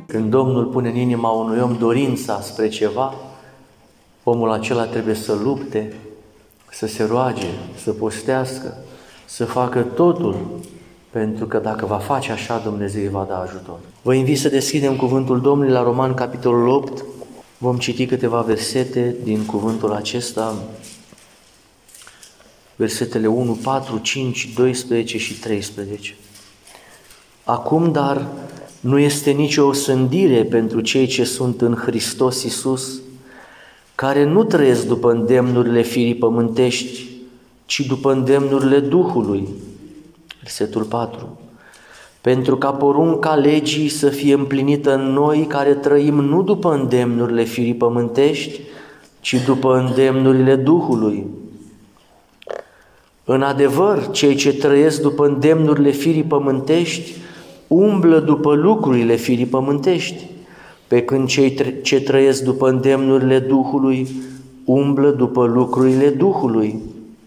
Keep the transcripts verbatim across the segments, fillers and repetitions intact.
Când Domnul pune în inima unui om dorința spre ceva, omul acela trebuie să lupte, să se roage, să postească, să facă totul, pentru că dacă va face așa, Dumnezeu îi va da ajutor. Vă invit să deschidem cuvântul Domnului la Roman, capitolul opt. Vom citi câteva versete din cuvântul acesta, versetele unu, patru, cinci, doisprezece și treisprezece. Acum, dar, nu este nicio osândire pentru cei ce sunt în Hristos Iisus, care nu trăiesc după îndemnurile firii pământești, ci după îndemnurile Duhului. Versetul patru. Pentru ca porunca legii să fie împlinită în noi care trăim nu după îndemnurile firii pământești, ci după îndemnurile Duhului. În adevăr, cei ce trăiesc după îndemnurile firii pământești umblă după lucrurile firii pământești, pe când cei ce trăiesc după îndemnurile Duhului umblă după lucrurile Duhului.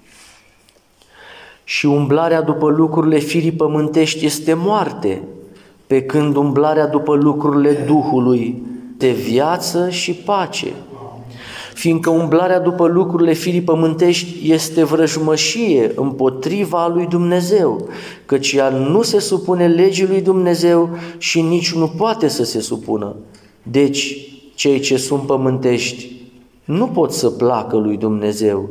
Și umblarea după lucrurile firii pământești este moarte, pe când umblarea după lucrurile Duhului de viață și pace. Fiindcă umblarea după lucrurile firii pământești este vrăjmășie împotriva lui Dumnezeu, căci ea nu se supune legii lui Dumnezeu și nici nu poate să se supună. Deci, cei ce sunt pământești nu pot să placă lui Dumnezeu.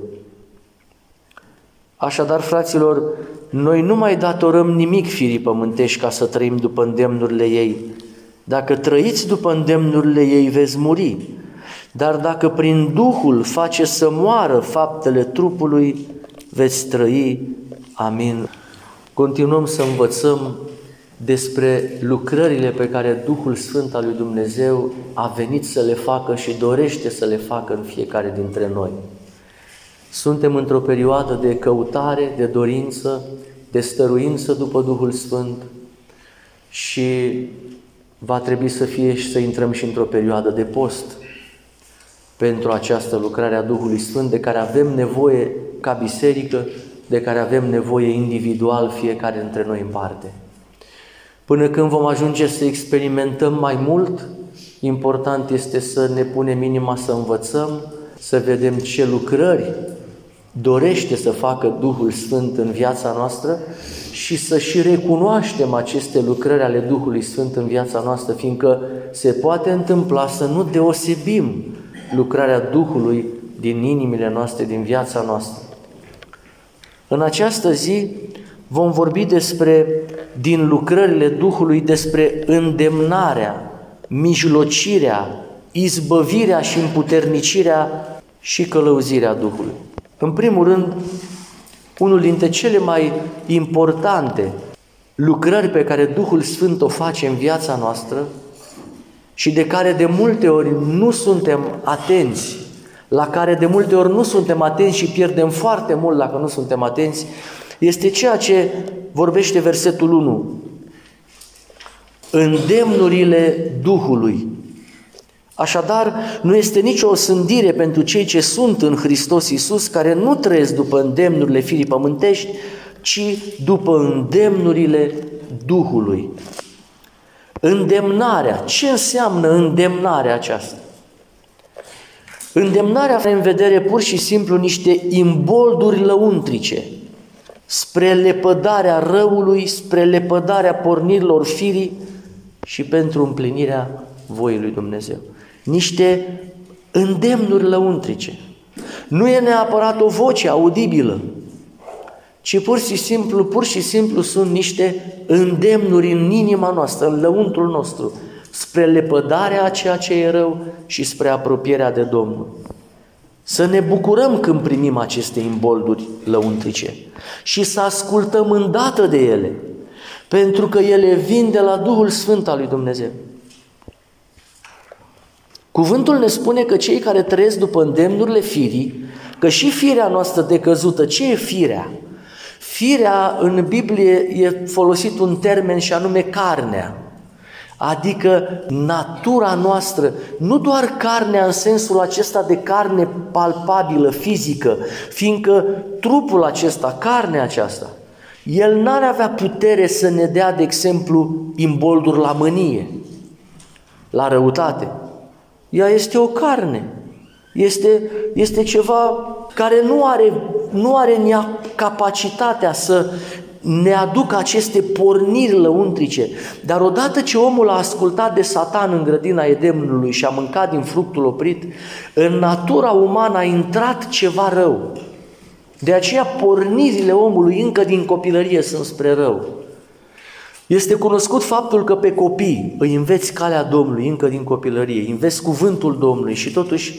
Așadar, fraților, noi nu mai datorăm nimic firii pământești ca să trăim după îndemnurile ei. Dacă trăiți după îndemnurile ei, veți muri. Dar dacă prin Duhul face să moară faptele trupului, veți trăi. Amin. Continuăm să învățăm despre lucrările pe care Duhul Sfânt al lui Dumnezeu a venit să le facă și dorește să le facă în fiecare dintre noi. Suntem într-o perioadă de căutare, de dorință, de stăruință după Duhul Sfânt și va trebui să fie și să intrăm și într-o perioadă de post pentru această lucrare a Duhului Sfânt de care avem nevoie ca biserică, de care avem nevoie individual fiecare dintre noi în parte. Până când vom ajunge să experimentăm mai mult, important este să ne punem inima să învățăm, să vedem ce lucrări dorește să facă Duhul Sfânt în viața noastră și să și recunoaștem aceste lucrări ale Duhului Sfânt în viața noastră, fiindcă se poate întâmpla să nu deosebim lucrarea Duhului din inimile noastre, din viața noastră. În această zi vom vorbi despre, din lucrările Duhului, despre îndemnarea, mijlocirea, izbăvirea și împuternicirea și călăuzirea Duhului. În primul rând, unul dintre cele mai importante lucrări pe care Duhul Sfânt o face în viața noastră și de care de multe ori nu suntem atenți, la care de multe ori nu suntem atenți și pierdem foarte mult dacă nu suntem atenți, este ceea ce vorbește versetul unu. Îndemnurile Duhului. Așadar, nu este nicio osândire pentru cei ce sunt în Hristos Iisus, care nu trăiesc după îndemnurile firii pământești, ci după îndemnurile Duhului. Îndemnarea. Ce înseamnă îndemnarea aceasta? Îndemnarea are în vedere pur și simplu niște imbolduri lăuntrice spre lepădarea răului, spre lepădarea pornirilor firii și pentru împlinirea voii lui Dumnezeu. Niște îndemnuri lăuntrice. Nu e neapărat o voce audibilă, ci pur și simplu, pur și simplu sunt niște îndemnuri în inima noastră, în lăuntrul nostru, spre lepădarea a ceea ce e rău și spre apropierea de Domnul. Să ne bucurăm când primim aceste imbolduri lăuntrice și să ascultăm îndată de ele, pentru că ele vin de la Duhul Sfânt al lui Dumnezeu. Cuvântul ne spune că cei care trăiesc după îndemnurile firii, că și firea noastră decăzută, ce e firea? Firea, în Biblie e folosit un termen și anume carnea, adică natura noastră, nu doar carnea în sensul acesta de carne palpabilă, fizică, fiindcă trupul acesta, carnea aceasta, el n-ar avea putere să ne dea, de exemplu, imbolduri la mânie. la răutate. Ea este o carne, este, este ceva care nu are, nu are în ea capacitatea să ne aducă aceste porniri lăuntrice. Dar odată ce omul a ascultat de Satan în grădina Edenului și a mâncat din fructul oprit, în natura umană a intrat ceva rău. De aceea pornirile omului încă din copilărie sunt spre rău. Este cunoscut faptul că pe copii îi înveți calea Domnului încă din copilărie, îi înveți cuvântul Domnului și totuși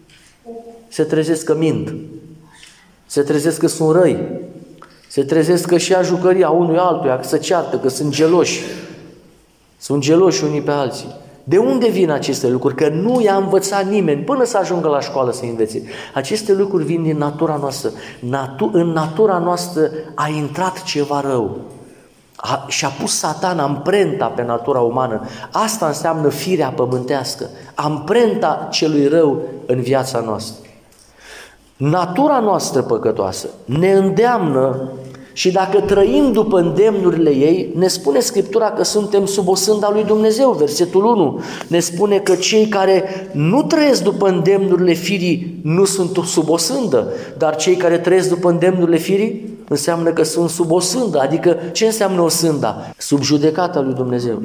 se trezesc că mint, se trezesc că sunt răi, se trezesc că și-a jucăria unui altuia, că se ceartă, că sunt geloși, sunt geloși unii pe alții. De unde vin aceste lucruri? Că nu i-a învățat nimeni până să ajungă la școală să învețe. Aceste lucruri vin din natura noastră. Natu- în natura noastră a intrat ceva rău. A, și-a pus Satan amprenta pe natura umană. Asta înseamnă firea pământească, amprenta celui rău în viața noastră. Natura noastră păcătoasă ne îndeamnă și dacă trăim după îndemnurile ei, ne spune Scriptura că suntem sub osânda lui Dumnezeu. Versetul unu ne spune că cei care nu trăiesc după îndemnurile firii nu sunt sub osândă, dar cei care trăiesc după îndemnurile firii înseamnă că sunt sub osândă. Adică ce înseamnă osânda? Sub judecata lui Dumnezeu.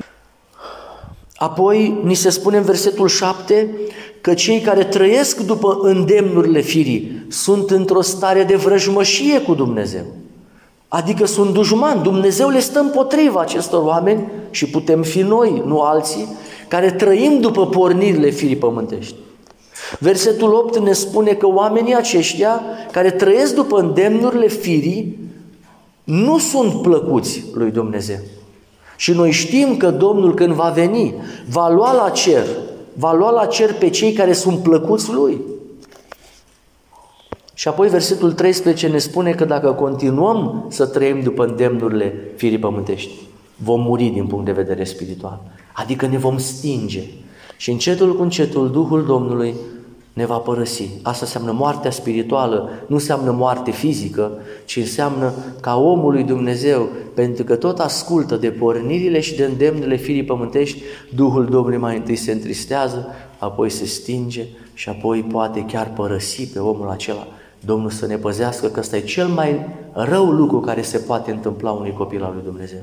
Apoi ni se spune în versetul șapte că cei care trăiesc după îndemnurile firii sunt într-o stare de vrăjmășie cu Dumnezeu. Adică sunt dușmani, Dumnezeu le stă împotriva acestor oameni și putem fi noi, nu alții, care trăim după pornirile firii pământești. Versetul opt ne spune că oamenii aceștia care trăiesc după îndemnurile firii nu sunt plăcuți lui Dumnezeu. Și noi știm că Domnul când va veni, va lua la cer, va lua la cer pe cei care sunt plăcuți lui. Și apoi versetul treisprezece ne spune că dacă continuăm să trăim după îndemnurile firii pământești, vom muri din punct de vedere spiritual. Adică ne vom stinge. Și încetul cu încetul Duhul Domnului ne va părăsi. Asta înseamnă moartea spirituală, nu înseamnă moarte fizică, ci înseamnă ca omul lui Dumnezeu, pentru că tot ascultă de pornirile și de îndemnurile firii pământești, Duhul Domnului mai întâi se întristează, apoi se stinge și apoi poate chiar părăsi pe omul acela. Domnul să ne păzească că ăsta e cel mai rău lucru care se poate întâmpla unui copil al lui Dumnezeu.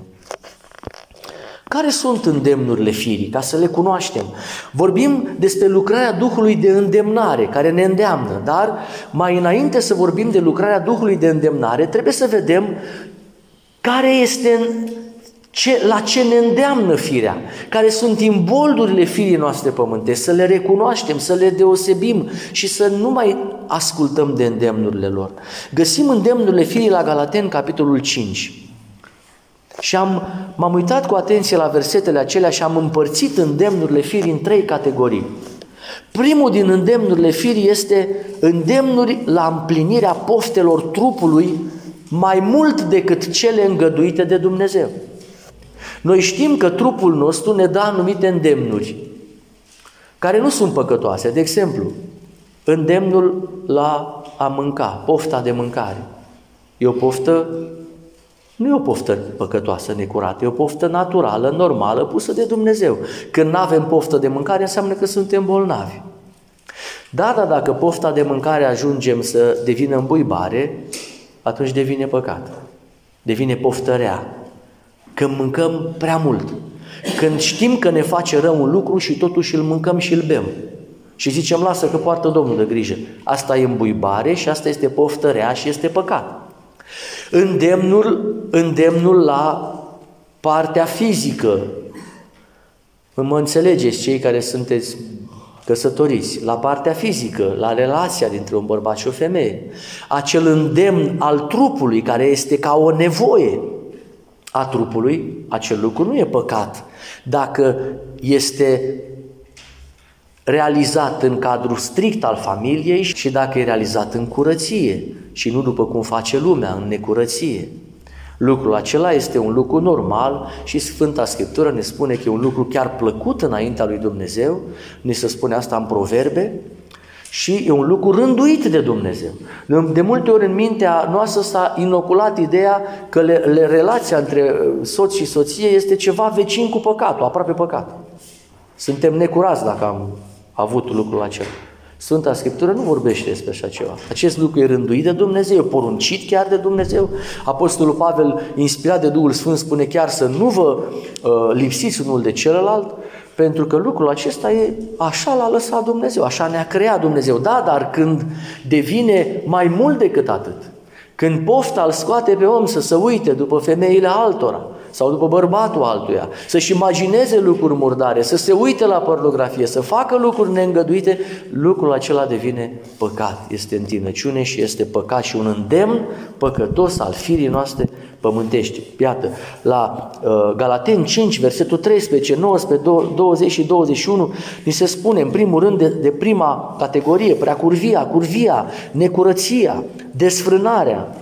Care sunt îndemnurile firii? Ca să le cunoaștem. Vorbim despre lucrarea Duhului de îndemnare, care ne îndeamnă, dar mai înainte să vorbim de lucrarea Duhului de îndemnare, trebuie să vedem care este, ce, la ce ne îndeamnă firea, care sunt imboldurile firii noastre pământești, să le recunoaștem, să le deosebim și să nu mai ascultăm de îndemnurile lor. Găsim îndemnurile firii la Galateni, capitolul cinci. Și am, m-am uitat cu atenție la versetele acelea și am împărțit îndemnurile firii în trei categorii. Primul din îndemnurile firii este îndemnuri la împlinirea poftelor trupului mai mult decât cele îngăduite de Dumnezeu. Noi știm că trupul nostru ne dă anumite îndemnuri care nu sunt păcătoase. De exemplu, îndemnul la a mânca, pofta de mâncare. E o poftă Nu e o poftă păcătoasă, necurată, e o poftă naturală, normală, pusă de Dumnezeu. Când nu avem poftă de mâncare, înseamnă că suntem bolnavi. Da, dar dacă pofta de mâncare ajungem să devină îmbuibare, atunci devine păcat. Devine poftă rea. Când mâncăm prea mult. Când știm că ne face rău un lucru și totuși îl mâncăm și îl bem. Și zicem, lasă că poartă Domnul de grijă. Asta e îmbuibare și asta este poftă rea și este păcat. Îndemnul, îndemnul la partea fizică. Mă înțelegeți cei care sunteți căsătoriți, la partea fizică, la relația dintre un bărbat și o femeie. Acel îndemn al trupului care este ca o nevoie a trupului, acel lucru nu e păcat dacă este realizat în cadrul strict al familiei și dacă e realizat în curăție și nu după cum face lumea, în necurăție. Lucrul acela este un lucru normal și Sfânta Scriptură ne spune că e un lucru chiar plăcut înaintea lui Dumnezeu, ni se spune asta în Proverbe și e un lucru rânduit de Dumnezeu. De multe ori în mintea noastră s-a inoculat ideea că le, le, relația între soț și soție este ceva vecin cu păcatul, aproape păcat. Suntem necurați dacă am avut lucrul acela. Sfânta Scriptură nu vorbește despre așa ceva. Acest lucru e rânduit de Dumnezeu, e poruncit chiar de Dumnezeu. Apostolul Pavel, inspirat de Duhul Sfânt, spune chiar să nu vă uh, lipsiți unul de celălalt, pentru că lucrul acesta e așa l-a lăsat Dumnezeu, așa ne-a creat Dumnezeu. Da, dar când devine mai mult decât atât, când pofta îl scoate pe om să se uite după femeile altora sau după bărbatul altuia, să-și imagineze lucruri murdare, să se uite la pornografie, să facă lucruri neîngăduite, lucrul acela devine păcat. Este întinăciune și este păcat și un îndemn păcătos al firii noastre pământești. Iată, la uh, Galateni cinci, versetul treisprezece, nouăsprezece, douăzeci și douăzeci și unu, ni se spune în primul rând de, de prima categorie, preacurvia, curvia, necurăția, desfrânarea,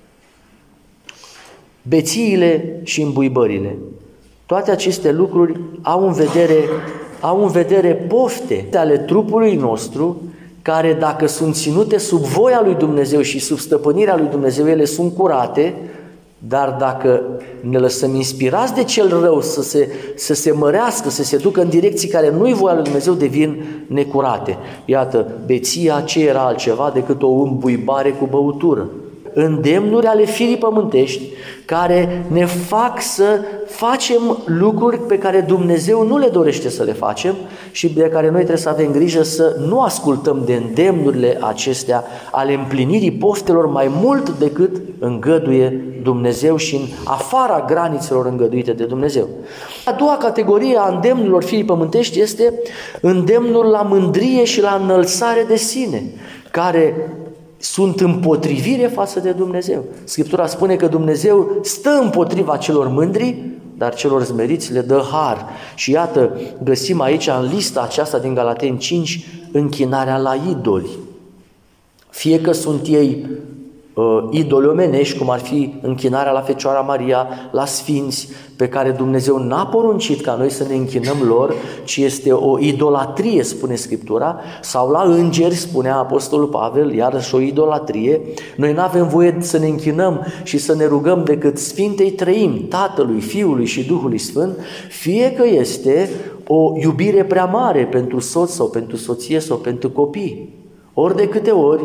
bețiile și îmbuibările. Toate aceste lucruri au în vedere, au în vedere pofte ale trupului nostru, care dacă sunt ținute sub voia lui Dumnezeu și sub stăpânirea lui Dumnezeu, ele sunt curate, dar dacă ne lăsăm inspirați de cel rău să se, să se mărească, să se ducă în direcții care nu-i voia lui Dumnezeu, devin necurate. Iată, beția ce era altceva decât o îmbuibare cu băutură. Îndemnuri ale firii pământești care ne fac să facem lucruri pe care Dumnezeu nu le dorește să le facem și de care noi trebuie să avem grijă să nu ascultăm de îndemnurile acestea ale împlinirii poftelor mai mult decât îngăduie Dumnezeu și în afara granițelor îngăduite de Dumnezeu. A doua categorie a îndemnurilor firii pământești este îndemnul la mândrie și la înălțare de sine, care sunt împotrivire față de Dumnezeu. Scriptura spune că Dumnezeu stă împotriva celor mândri, dar celor smeriți le dă har. Și iată, găsim aici în lista aceasta din Galateni cinci închinarea la idoli. Fie că sunt ei uh, idoli omenești, cum ar fi închinarea la Fecioara Maria, la sfinți, pe care Dumnezeu n-a poruncit ca noi să ne închinăm lor, ci este o idolatrie, spune Scriptura, sau la îngeri, spunea Apostolul Pavel, iarăși o idolatrie. Noi nu avem voie să ne închinăm și să ne rugăm decât Sfintei Trăimi, Tatălui, Fiului și Duhului Sfânt, fie că este o iubire prea mare pentru soț sau pentru soție sau pentru copii. Ori de câte ori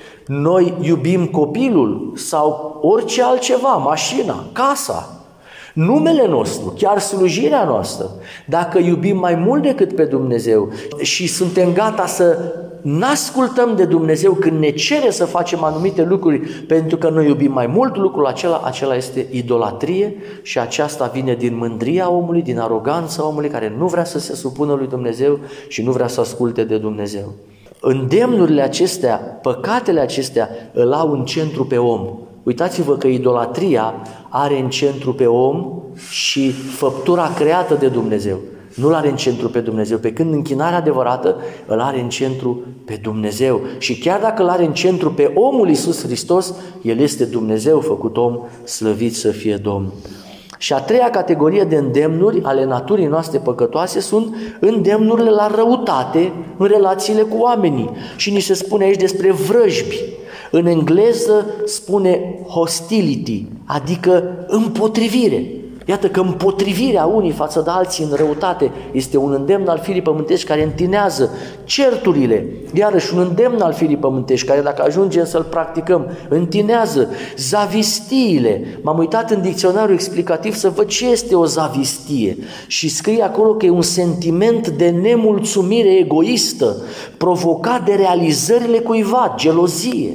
noi iubim copilul sau orice altceva, mașina, casa, numele nostru, chiar slujirea noastră, dacă iubim mai mult decât pe Dumnezeu și suntem gata să n-ascultăm de Dumnezeu când ne cere să facem anumite lucruri pentru că noi iubim mai mult lucrul acela, acela este idolatrie și aceasta vine din mândria omului, din aroganța omului care nu vrea să se supună lui Dumnezeu și nu vrea să asculte de Dumnezeu. Îndemnurile acestea, păcatele acestea îl au în centru pe om. Uitați-vă că idolatria are în centru pe om și făptura creată de Dumnezeu. Nu-l are în centru pe Dumnezeu, pe când închinarea adevărată îl are în centru pe Dumnezeu. Și chiar dacă îl are în centru pe omul Iisus Hristos, El este Dumnezeu făcut om, slăvit să fie Domn. Și a treia categorie de îndemnuri ale naturii noastre păcătoase sunt îndemnurile la răutate în relațiile cu oamenii. Și ni se spune aici despre vrăjbi. În engleză spune hostility, adică împotrivire. Iată că împotrivirea unii față de alții în răutate este un îndemn al firii pământești care întinează certurile. Iarăși un îndemn al firii pământești care, dacă ajungem să-l practicăm, întinează zavistiile. M-am uitat în dicționarul explicativ să văd ce este o zavistie și scrie acolo că e un sentiment de nemulțumire egoistă provocat de realizările cuiva, gelozie.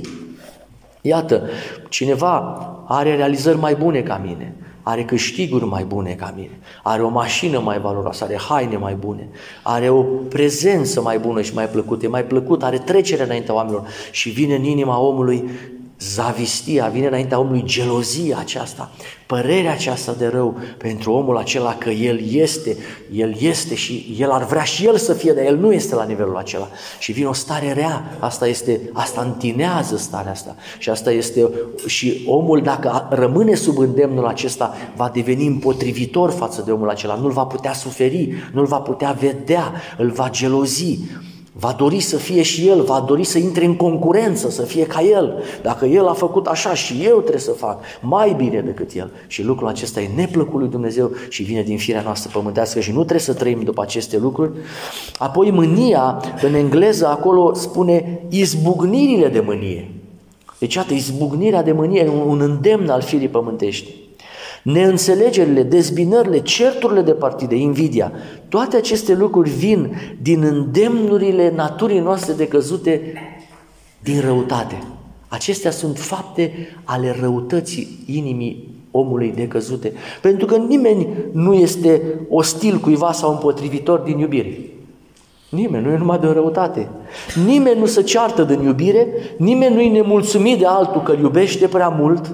Iată, cineva are realizări mai bune ca mine, are câștiguri mai bune ca mine, are o mașină mai valoroasă, are haine mai bune, are o prezență mai bună și mai plăcută, e mai plăcut, are trecere înaintea oamenilor și vine în inima omului zavistia, vine înaintea omului gelozia aceasta, părerea aceasta de rău pentru omul acela că el este, el este și el ar vrea și el să fie, dar el nu este la nivelul acela. Și vine o stare rea, asta este, asta întinează starea asta și asta este, și omul dacă rămâne sub îndemnul acesta va deveni împotrivitor față de omul acela, nu-l va putea suferi, nu-l va putea vedea, îl va gelozi. Va dori să fie și el, va dori să intre în concurență, să fie ca el. Dacă el a făcut așa și eu trebuie să fac mai bine decât el. Și lucrul acesta e neplăcut lui Dumnezeu și vine din firea noastră pământească și nu trebuie să trăim după aceste lucruri. Apoi mânia, în engleză acolo spune izbucnirile de mânie. Deci iată, izbucnirea de mânie, un îndemn al firii pământești. Neînțelegerile, dezbinările, certurile de partide, invidia, toate aceste lucruri vin din îndemnurile naturii noastre decăzute din răutate. Acestea sunt fapte ale răutății inimii omului decăzute, pentru că nimeni nu este ostil cuiva sau împotrivitor din iubire. Nimeni, nu e numai de răutate. Nimeni nu se ceartă din iubire, nimeni nu e nemulțumit de altul că îl iubește prea mult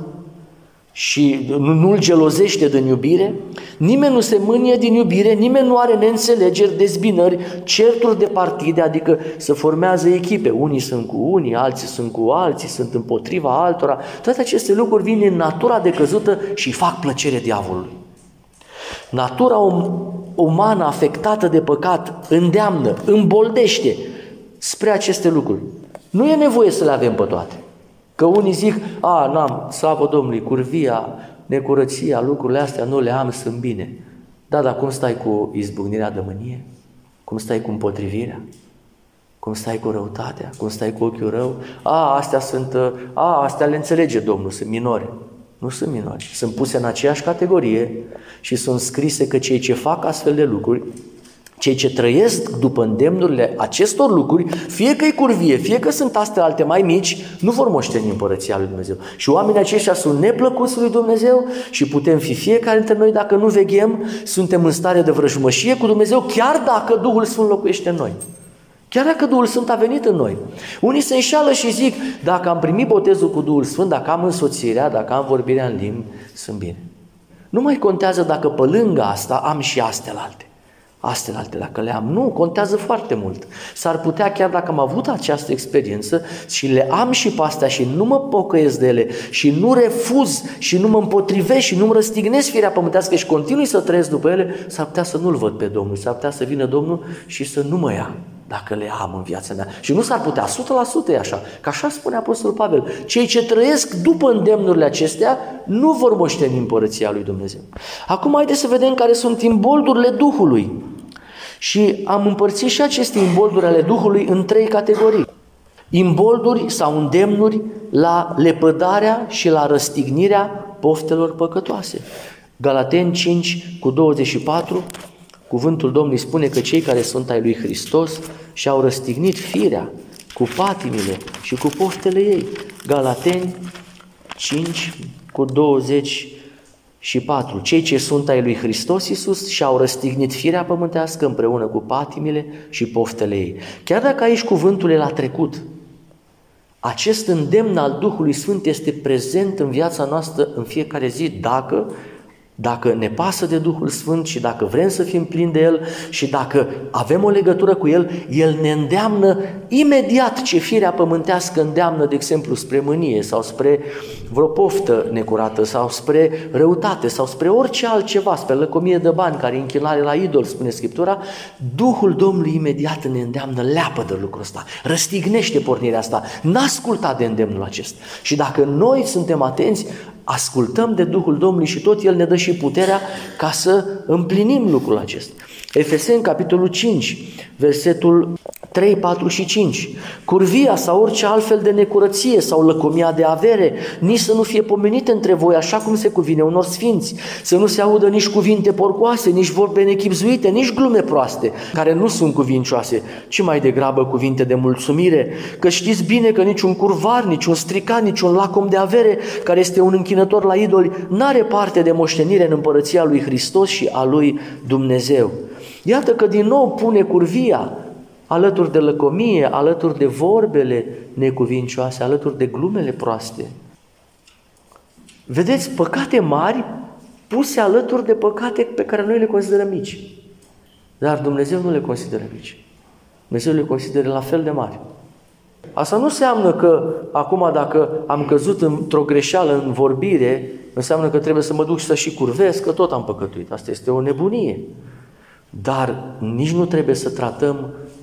și nu-l gelozește din iubire, nimeni nu se mânie din iubire, nimeni nu are neînțelegeri, dezbinări, certuri de partide, adică să formează echipe. Unii sunt cu unii, alții sunt cu alții, sunt împotriva altora. Toate aceste lucruri vin din natura decăzută și fac plăcere diavolului. Natura umană afectată de păcat îndeamnă, îmboldește spre aceste lucruri. Nu e nevoie să le avem pe toate. Că unii zic, a, n-am, slavă Domnului, curvia, necurăția, lucrurile astea nu le am, sunt bine. Da, dar cum stai cu izbucnirea de mânie? Cum stai cu împotrivirea? Cum stai cu răutatea? Cum stai cu ochiul rău? A, astea sunt, a, astea le înțelege Domnul, sunt minore. Nu sunt minori, sunt puse în aceeași categorie și sunt scrise că cei ce fac astfel de lucruri, cei ce trăiesc după îndemnurile acestor lucruri, fie că e curvie, fie că sunt astea alte mai mici, nu vor moșteni împărăția lui Dumnezeu. Și oamenii aceștia sunt neplăcuți lui Dumnezeu și putem fi fiecare dintre noi, dacă nu veghem, suntem în stare de vrăjmășie cu Dumnezeu, chiar dacă Duhul Sfânt locuiește în noi. Chiar dacă Duhul Sfânt a venit în noi. Unii se înșală și zic, dacă am primit botezul cu Duhul Sfânt, dacă am însoțirea, dacă am vorbirea în limbi, sunt bine. Nu mai contează dacă pe lângă asta am și astelalte. Astelalte, dacă le am, nu, contează foarte mult. S-ar putea, chiar dacă am avut această experiență și le am și pe astea și nu mă pocăiesc de ele și nu refuz și nu mă împotrivesc și nu-mi răstignesc firea pământească și continui să trăiesc după ele, s-ar putea să nu-L văd pe Domnul, s-ar putea să vină Domnul și să nu mă ia, dacă le am în viața mea. Și nu s-ar putea, o sută la sută e așa, că așa spune Apostolul Pavel. Cei ce trăiesc după îndemnurile acestea nu vor moșteni împărăția lui Dumnezeu. Acum haideți să vedem care sunt imboldurile Duhului. Și am împărțit și aceste imbolduri ale Duhului în trei categorii. Imbolduri sau îndemnuri la lepădarea și la răstignirea poftelor păcătoase. Galateni cinci cu douăzeci și patru, cuvântul Domnului spune că cei care sunt ai lui Hristos și-au răstignit firea cu patimile și cu poftele ei. Galateni cinci cu douăzeci și patru. Cei ce sunt ai lui Hristos Iisus și-au răstignit firea pământească împreună cu patimile și poftele ei. Chiar dacă aici cuvântul e la trecut, acest îndemn al Duhului Sfânt este prezent în viața noastră în fiecare zi, dacă Dacă ne pasă de Duhul Sfânt și dacă vrem să fim plini de El și dacă avem o legătură cu El, El ne îndeamnă imediat ce firea pământească îndeamnă, de exemplu, spre mânie sau spre vreo poftă necurată sau spre răutate sau spre orice altceva, spre lăcomie de bani care e închinare la idol, spune Scriptura, Duhul Domnului imediat ne îndeamnă, leapă de lucrul ăsta, răstignește pornirea asta, n-asculta de îndemnul acesta. Și dacă noi suntem atenți, ascultăm de Duhul Domnului și tot El ne dă și puterea ca să împlinim lucrul acesta. Efeseni, capitolul cinci, versetul trei, patru și cinci. Curvia sau orice altfel de necurăție sau lăcomia de avere, nici să nu fie pomenite între voi așa cum se cuvine unor sfinți, să nu se audă nici cuvinte porcoase, nici vorbe nechipzuite, nici glume proaste, care nu sunt cuvincioase, ci mai degrabă cuvinte de mulțumire, că știți bine că niciun curvar, niciun stricat, niciun lacom de avere, care este un închinător la idoli, n-are parte de moștenire în împărăția lui Hristos și a lui Dumnezeu. Iată că din nou pune curvia alături de lăcomie, alături de vorbele necuvincioase, alături de glumele proaste. Vedeți, păcate mari puse alături de păcate pe care noi le considerăm mici. Dar Dumnezeu nu le consideră mici. Dumnezeu le consideră la fel de mari. Asta nu înseamnă că acum dacă am căzut într-o greșeală în vorbire, înseamnă că trebuie să mă duc și să și curvesc, că tot am păcătuit. Asta este o nebunie. Dar nici nu trebuie să tratăm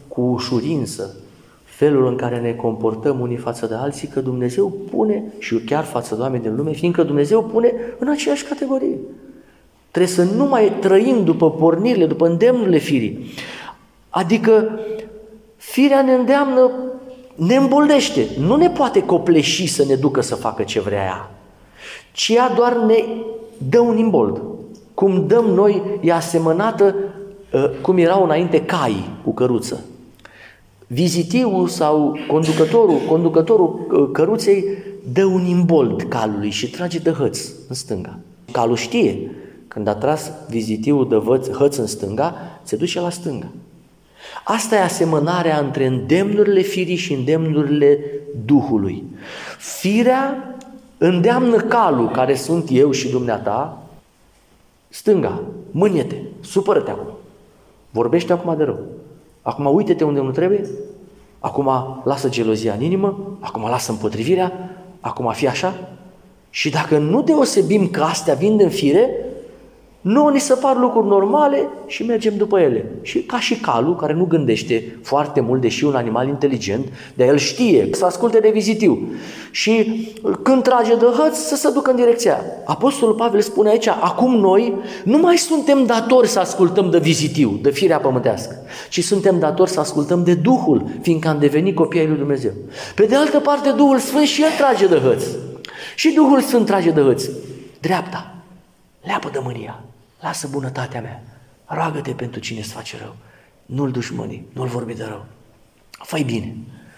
cu ușurință felul în care ne comportăm unii față de alții, că Dumnezeu pune, și chiar față de oameni din lume, fiindcă Dumnezeu pune în aceeași categorie. Trebuie să nu mai trăim după pornirile, după îndemnurile firii. Adică firea ne îndeamnă, ne îmboldește, nu ne poate copleși să ne ducă să facă ce vrea ea, ci ea doar ne dă un imbold. Cum dăm noi, e asemănată cum erau înainte caii cu căruță. Vizitivul sau conducătorul, conducătorul căruței dă un imbold calului și trage de hăț în stânga. Calul știe, când a tras vizitivul de hăț în stânga, se duce la stânga. Asta e asemănarea între îndemnurile firii și îndemnurile Duhului. Firea îndeamnă calul, care sunt eu și dumneata, stânga, mânie-te, supără-te acum, vorbește acum de rău, acum uite-te unde nu trebuie, acum lasă gelozia în inimă, acum lasă împotrivirea, acum fi așa. Și dacă nu deosebim că astea vin din fire, nu ni se par lucruri normale și mergem după ele. Și ca și calul, care nu gândește foarte mult, deși un animal inteligent, dar el știe să asculte de vizitiu. Și când trage de hăț, să se ducă în direcția aia. Apostolul Pavel spune aici, acum noi nu mai suntem datori să ascultăm de vizitiu, de firea pământească, ci suntem datori să ascultăm de Duhul, fiindcă am devenit copii ai lui Dumnezeu. Pe de altă parte, Duhul Sfânt și El trage de hăț. Și Duhul Sfânt trage de hăț. Dreapta, leapă de mânia. Lasă bunătatea mea, roagă-te pentru cine îți face rău, nu-l dușmăni, nu-l vorbi de rău, fă-i bine,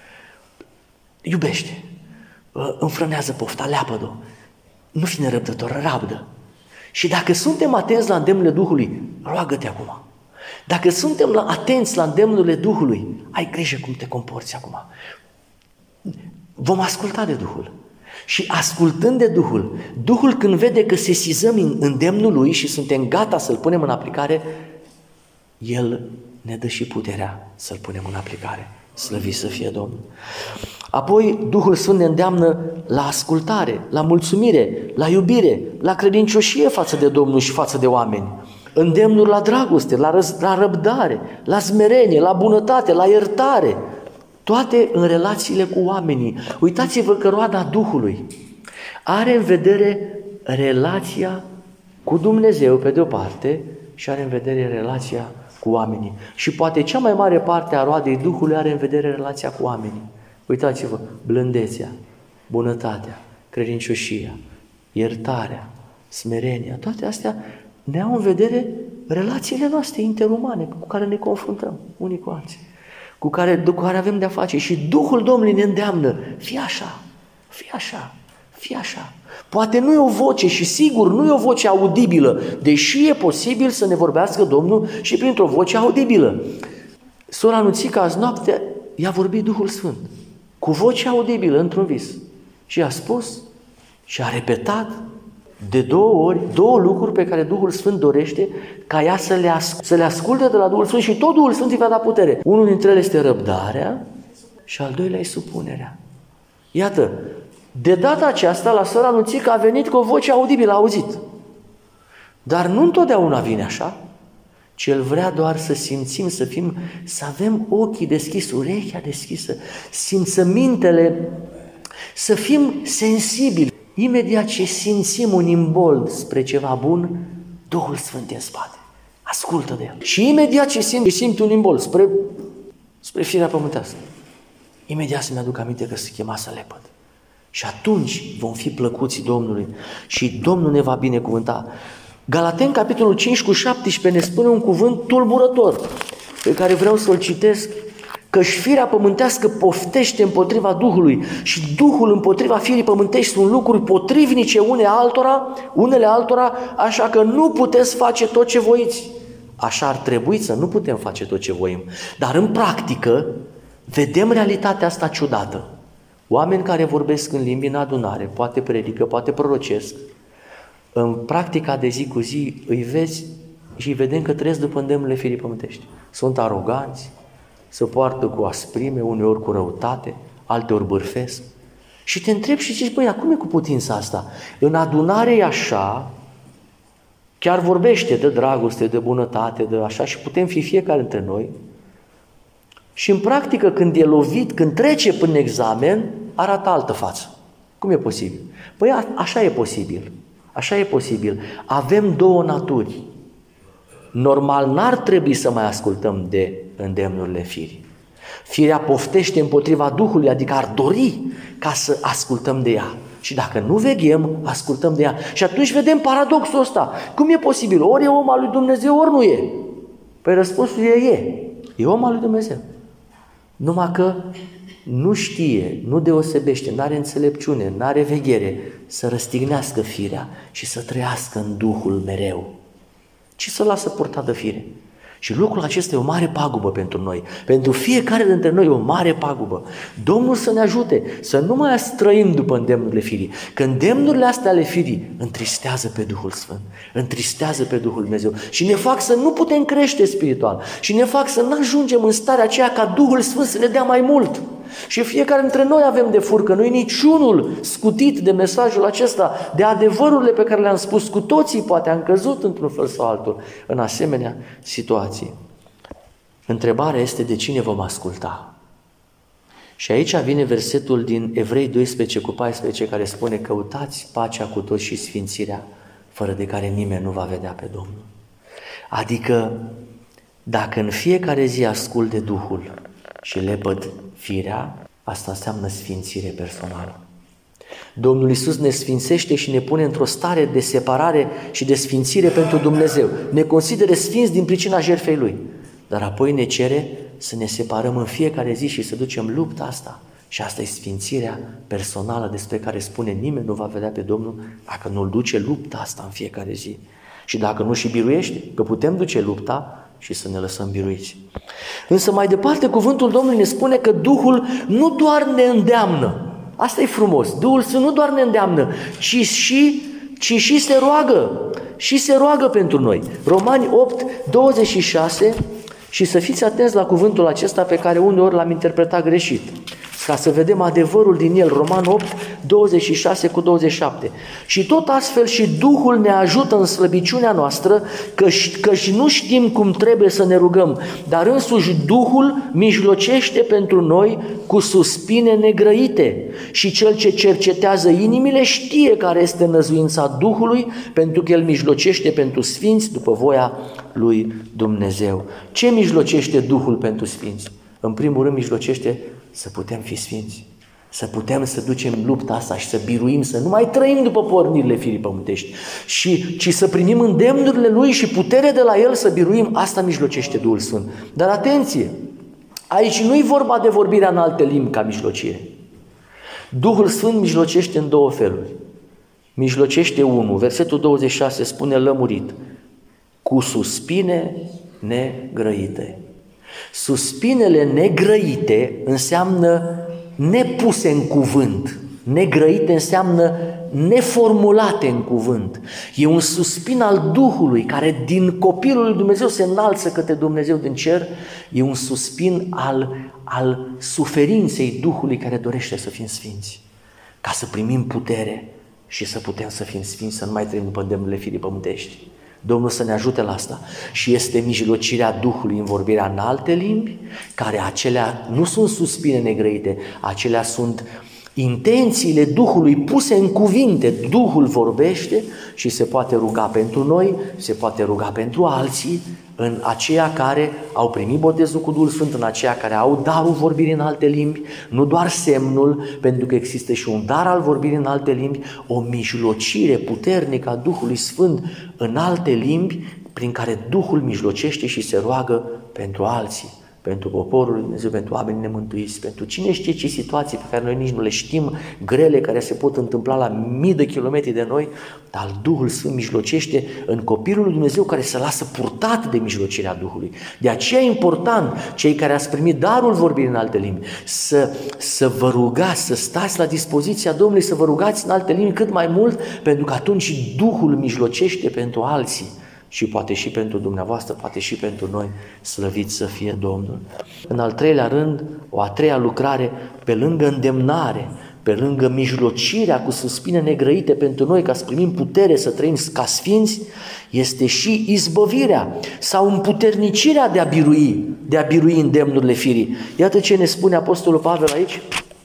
iubește, înfrânează pofta, leapă-o, nu fi nerăbdător, rabdă. Și dacă suntem atenți la îndemnurile Duhului, roagă-te acum. Dacă suntem la, atenți la îndemnurile Duhului, ai grijă cum te comporți acum. Vom asculta de Duhul. Și ascultând de Duhul, Duhul când vede că sesizăm în îndemnul Lui și suntem gata să-L punem în aplicare, El ne dă și puterea să-L punem în aplicare. Slăvit să fie Domnul. Apoi Duhul Sfânt ne îndeamnă la ascultare, la mulțumire, la iubire, la credincioșie față de Domnul și față de oameni. Îndemnuri la dragoste, la, răz, la răbdare, la smerenie, la bunătate, la iertare. Toate în relațiile cu oamenii. Uitați-vă că roada Duhului are în vedere relația cu Dumnezeu pe de-o parte și are în vedere relația cu oamenii. Și poate cea mai mare parte a roadei Duhului are în vedere relația cu oamenii. Uitați-vă, blândețea, bunătatea, credincioșia, iertarea, smerenia, toate astea ne au în vedere relațiile noastre interumane cu care ne confruntăm unii cu alții, cu care, cu care avem de-a face. Și Duhul Domnului ne îndeamnă, fii așa, fii așa, fii așa. Poate nu e o voce și sigur nu e o voce audibilă, deși e posibil să ne vorbească Domnul și printr-o voce audibilă. Sora Nuțica azi noapte i-a vorbit Duhul Sfânt cu voce audibilă într-un vis și a spus și a repetat de două ori două lucruri pe care Duhul Sfânt dorește ca ea să le, asc- să le asculte de la Duhul Sfânt și tot Duhul Sfânt îi va da putere. Unul dintre ele este răbdarea și al doilea e supunerea. Iată, de data aceasta la sora Nuțică a venit cu o voce audibilă, a auzit. Dar nu întotdeauna vine așa, ci El vrea doar să simțim, să fim, să avem ochii deschis, urechea deschisă, simțămintele, să fim sensibili. Imediat ce simțim un imbold spre ceva bun, Duhul Sfânt e în spate. Ascultă de El. Și imediat ce simți, simți un imbold spre, spre firea pământească, imediat să-mi aduc aminte că se chema să lepăd. Și atunci vom fi plăcuți Domnului și Domnul ne va binecuvânta. Galateni, capitolul cinci cu șaptesprezece, ne spune un cuvânt tulburător pe care vreau să-l citesc, că-și firea pământească poftește împotriva Duhului și Duhul împotriva firii pământești sunt lucruri potrivnice une altora, unele altora, așa că nu puteți face tot ce voiți. Așa ar trebui să nu putem face tot ce voim. Dar în practică vedem realitatea asta ciudată. Oameni care vorbesc în limbi în adunare, poate predică, poate prorocesc, în practica de zi cu zi îi vezi și îi vedem că trăiesc după îndemnurile firii pământești. Sunt aroganți, se poartă cu asprime, uneori cu răutate, alteori bârfesc. Și te întrebi și zici, băi, dar cum e cu putința asta? În adunare e așa, chiar vorbește de dragoste, de bunătate, de așa, și putem fi fiecare dintre noi, Și în practică, când e lovit, când trece prin examen, arată altă față. Cum e posibil? Păi a, așa e posibil. Așa e posibil. Avem două naturi. Normal n-ar trebui să mai ascultăm de îndemnurile firii. Firea poftește împotriva Duhului, adică ar dori ca să ascultăm de ea. Și dacă nu veghem, ascultăm de ea. Și atunci vedem paradoxul ăsta. Cum e posibil? Ori e om al lui Dumnezeu, ori nu e. Păi răspunsul e e. E om al lui Dumnezeu. Numai că nu știe, nu deosebește, nu are înțelepciune, nu are veghere să răstignească firea și să trăiască în Duhul mereu, ci să lasă purta de fire. Și lucrul acesta e o mare pagubă pentru noi. Pentru fiecare dintre noi e o mare pagubă. Domnul să ne ajute să nu mai trăim după îndemnurile firii. Că îndemnurile astea ale firii întristează pe Duhul Sfânt, întristează pe Duhul Dumnezeu și ne fac să nu putem crește spiritual și ne fac să nu ajungem în starea aceea ca Duhul Sfânt să ne dea mai mult. Și fiecare dintre noi avem de furcă, nu e niciunul scutit de mesajul acesta, de adevărurile pe care le-am spus. Cu toții poate am căzut într-un fel sau altul în asemenea situații. Întrebarea este de cine vom asculta. Și aici vine versetul din Evrei doisprezece cu paisprezece care spune: căutați pacea cu toți și sfințirea, fără de care nimeni nu va vedea pe Domnul. Adică dacă în fiecare zi ascult de Duhul și lepăd firea, asta înseamnă sfințire personală. Domnul Iisus ne sfințește și ne pune într-o stare de separare și de sfințire pentru Dumnezeu. Ne consideră sfinți din pricina jertfei Lui. Dar apoi ne cere să ne separăm în fiecare zi și să ducem lupta asta. Și asta e sfințirea personală despre care spune: nimeni nu va vedea pe Domnul dacă nu-l duce lupta asta în fiecare zi. Și dacă nu și biruiește, că putem duce lupta și să ne lăsăm biruiți. Însă mai departe cuvântul Domnului ne spune că Duhul nu doar ne îndeamnă. Asta e frumos. Duhul Sfânt nu doar ne îndeamnă, ci și, ci și se roagă. Și se roagă pentru noi. Romani opt, douăzeci și șase, și să fiți atenți la cuvântul acesta pe care uneori l-am interpretat greșit, ca să vedem adevărul din el. Roman opt, douăzeci și șase cu douăzeci și șapte. Și tot astfel și Duhul ne ajută în slăbiciunea noastră, căci, căci nu știm cum trebuie să ne rugăm, dar însuși Duhul mijlocește pentru noi cu suspine negrăite. Și cel ce cercetează inimile știe care este năzuința Duhului, pentru că El mijlocește pentru sfinți după voia lui Dumnezeu. Ce mijlocește Duhul pentru sfinți? În primul rând mijlocește să putem fi sfinți, să putem să ducem lupta asta și să biruim, să nu mai trăim după pornirile firii pământești, și, ci să primim îndemnurile Lui și putere de la El să biruim. Asta mijlocește Duhul Sfânt. Dar atenție, aici nu e vorba de vorbirea în alte limbi ca mijlocire. Duhul Sfânt mijlocește în două feluri. Mijlocește unul, versetul douăzeci și șase spune lămurit: cu suspine negrăite. Suspinele negrăite înseamnă nepuse în cuvânt. Negrăite înseamnă neformulate în cuvânt. E un suspin al Duhului care din copilul lui Dumnezeu se înalță către Dumnezeu din cer. E un suspin al, al suferinței Duhului care dorește să fim sfinți, ca să primim putere și să putem să fim sfinți, să nu mai trăim după îndemnurile firii pământești. Domnul să ne ajute la asta. Și este mijlocirea Duhului în vorbirea în alte limbi, care acelea nu sunt suspine negrăite, acelea sunt intențiile Duhului puse în cuvinte. Duhul vorbește și se poate ruga pentru noi, se poate ruga pentru alții, în aceia care au primit botezul cu Duhul Sfânt, în aceia care au darul vorbirii în alte limbi, nu doar semnul, pentru că există și un dar al vorbirii în alte limbi, o mijlocire puternică a Duhului Sfânt în alte limbi, prin care Duhul mijlocește și se roagă pentru alții, pentru poporul lui Dumnezeu, pentru oamenii nemântuiți, pentru cine știe ce situații pe care noi nici nu le știm, grele, care se pot întâmpla la mii de kilometri de noi, dar Duhul Sfânt mijlocește în copilul lui Dumnezeu care se lasă purtat de mijlocirea Duhului. De aceea e important, cei care ați primit darul vorbirii în alte limbi, să, să vă rugați, să stați la dispoziția Domnului, să vă rugați în alte limbi cât mai mult, pentru că atunci Duhul mijlocește pentru alții. Și poate și pentru dumneavoastră, poate și pentru noi, slăvit să fie Domnul. În al treilea rând, o a treia lucrare, pe lângă îndemnare, pe lângă mijlocirea cu suspine negrăite pentru noi ca să primim putere să trăim ca sfinți, este și izbăvirea sau împuternicirea de a birui, de a birui îndemnurile firii. Iată ce ne spune Apostolul Pavel aici.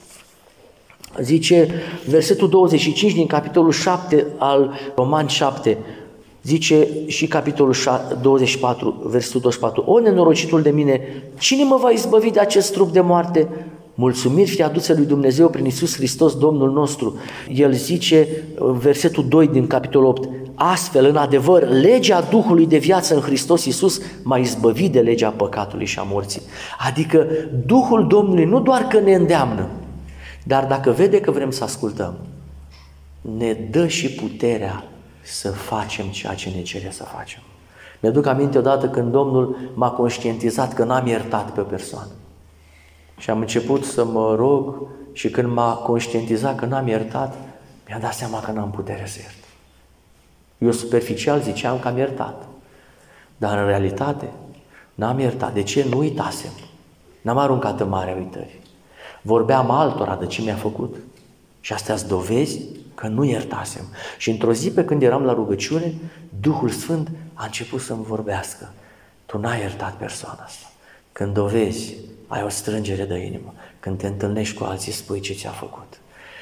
Zice versetul douăzeci și cinci din capitolul șapte al Romani șapte, zice și capitolul douăzeci și patru, versetul douăzeci și patru, o nenorocitul de mine, cine mă va izbăvi de acest trup de moarte? Mulțumiri fie aduse lui Dumnezeu prin Iisus Hristos, Domnul nostru. El zice, versetul doi din capitolul opt, astfel, în adevăr, legea Duhului de viață în Hristos Iisus m-a izbăvit de legea păcatului și a morții. Adică Duhul Domnului nu doar că ne îndeamnă, dar dacă vede că vrem să ascultăm, ne dă și puterea să facem ceea ce ne cere să facem. Mi-aduc aminte odată când Domnul m-a conștientizat că n-am iertat pe o persoană. Și am început să mă rog și când m-a conștientizat că n-am iertat, mi-a dat seama că n-am putere să iert. Eu superficial ziceam că am iertat, dar în realitate n-am iertat. De ce? Nu uitasem. N-am aruncat în marea uitării. Vorbeam altora de ce mi-a făcut. Și astea-s dovezi că nu iertasem. Și într-o zi pe când eram la rugăciune, Duhul Sfânt a început să-mi vorbească. Tu n-ai iertat persoana asta. Când dovezi, ai o strângere de inimă. Când te întâlnești cu alții, spui ce ți-a făcut.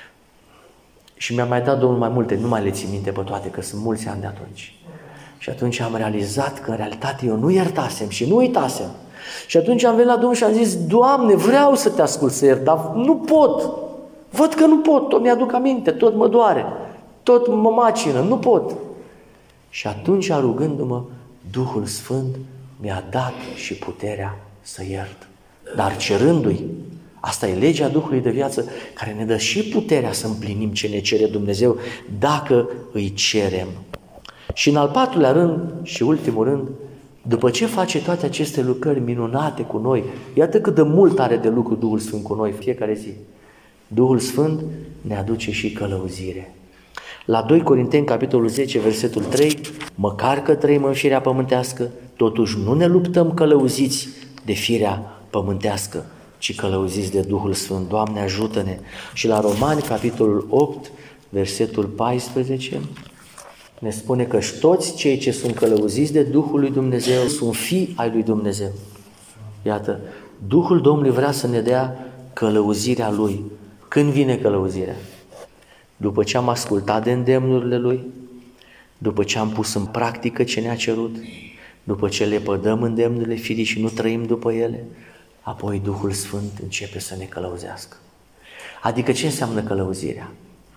Și mi-a mai dat Domnul mai multe, nu mai le țin minte pe toate, că sunt mulți ani de atunci. Și atunci am realizat că în realitate eu nu iertasem și nu uitasem. Și atunci am venit la Domnul și am zis, Doamne, vreau să te ascult să iert, dar nu pot. Văd că nu pot, tot mi-aduc aminte, tot mă doare, tot mă macină, nu pot. Și atunci, rugându-mă, Duhul Sfânt mi-a dat și puterea să iert. Dar cerându-i, asta e legea Duhului de viață care ne dă și puterea să împlinim ce ne cere Dumnezeu dacă îi cerem. Și în al patrulea rând și ultimul rând, după ce face toate aceste lucrări minunate cu noi, iată cât de mult are de lucru Duhul Sfânt cu noi fiecare zi. Duhul Sfânt ne aduce și călăuzire. La doi Corinteni, capitolul zece, versetul trei, măcar că trăim în firea pământească, totuși nu ne luptăm călăuziți de firea pământească, ci călăuziți de Duhul Sfânt. Doamne, ajută-ne! Și la Romani, capitolul opt, versetul paisprezece, ne spune că toți cei ce sunt călăuziți de Duhul lui Dumnezeu sunt fii ai lui Dumnezeu. Iată, Duhul Domnului vrea să ne dea călăuzirea Lui. Când vine călăuzirea? După ce am ascultat de îndemnurile Lui, după ce am pus în practică ce ne-a cerut, după ce le pădăm îndemnurile firii și nu trăim după ele, apoi Duhul Sfânt începe să ne călăuzească. Adică ce înseamnă călăuzirea?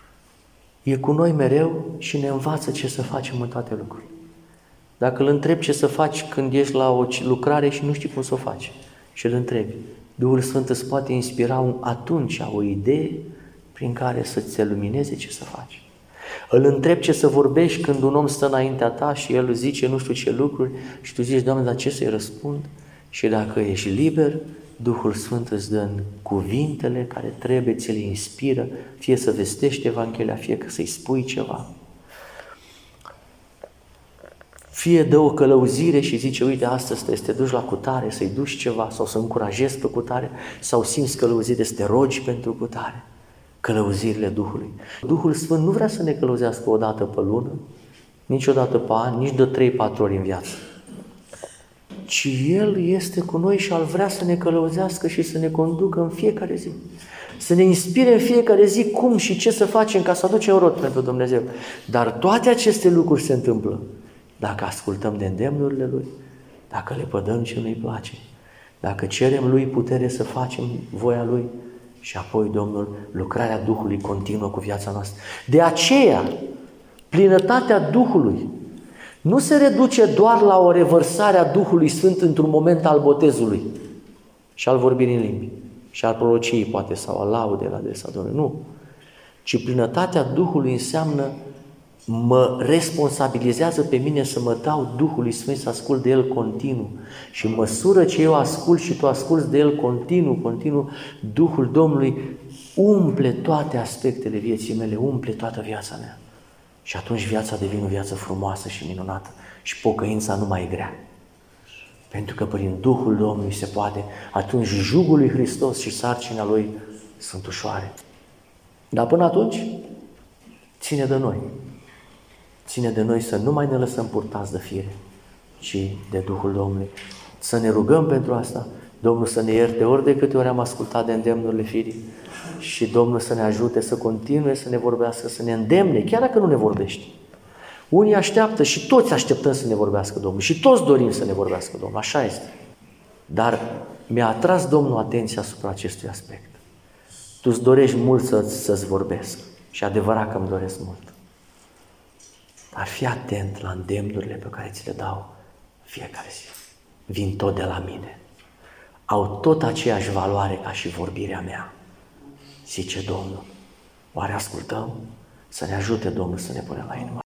E cu noi mereu și ne învață ce să facem în toate lucrurile. Dacă îl întrebi ce să faci când ești la o lucrare și nu știi cum să o faci și îl întrebi, Duhul Sfânt îți poate inspira un, atunci o idee prin care să-ți se lumineze ce să faci. Îl întrebi ce să vorbești când un om stă înaintea ta și el zice nu știu ce lucruri și tu zici, Doamne, dar ce să-i răspund? Și dacă ești liber, Duhul Sfânt îți dă în cuvintele care trebuie, ți le inspiră, fie să vestești Evanghelia, fie că să-i spui ceva. Fie dă o călăuzire și zice, uite, astăzi trebuie să te duci la cutare, să-i duci ceva sau să încurajezi pe cutare, sau simți călăuzire să te rogi pentru cutare. Călăuzirile Duhului. Duhul Sfânt nu vrea să ne călăuzească o dată pe lună, niciodată pe an, nici de trei patru ori în viață. Ci El este cu noi și Al vrea să ne călăuzească și să ne conducă în fiecare zi. Să ne inspire în fiecare zi cum și ce să facem ca să aducem rod pentru Dumnezeu. Dar toate aceste lucruri se întâmplă dacă ascultăm de îndemnurile Lui, dacă le pădăm ce Nu-i place, dacă cerem Lui putere să facem voia Lui și apoi, Domnul, lucrarea Duhului continuă cu viața noastră. De aceea, plinătatea Duhului nu se reduce doar la o revărsare a Duhului Sfânt într-un moment al botezului și al vorbirii în limbi și al prorociei, poate, sau al laudei la adresa Domnului. Nu. Ci plinătatea Duhului înseamnă mă responsabilizează pe mine să mă dau Duhului Sfânt să ascult de El continuu. Și în măsură ce eu ascult și tu asculți de El continuu, continuu, Duhul Domnului umple toate aspectele vieții mele, umple toată viața mea. Și atunci viața devine o viață frumoasă și minunată și pocăința nu mai e grea. Pentru că prin Duhul Domnului se poate, atunci jugul lui Hristos și sarcina Lui sunt ușoare. Dar până atunci, ține de noi. Ține de noi să nu mai ne lăsăm purtați de fire, ci de Duhul Domnului. Să ne rugăm pentru asta, Domnul să ne ierte ori de câte ori am ascultat de îndemnurile firii și Domnul să ne ajute să continue să ne vorbească, să ne îndemne, chiar dacă nu ne vorbește. Unii așteaptă și toți așteptăm să ne vorbească Domnul și toți dorim să ne vorbească Domnul, așa este. Dar mi-a atras Domnul atenția asupra acestui aspect. Tu îți dorești mult să, să-ți vorbesc și adevărat că îmi doresc mult. Dar fii atent la îndemnurile pe care ți le dau fiecare zi. Vin tot de la mine. Au tot aceeași valoare ca și vorbirea mea. Zice Domnul. Oare ascultăm? Să ne ajute Domnul să ne punem la inimă.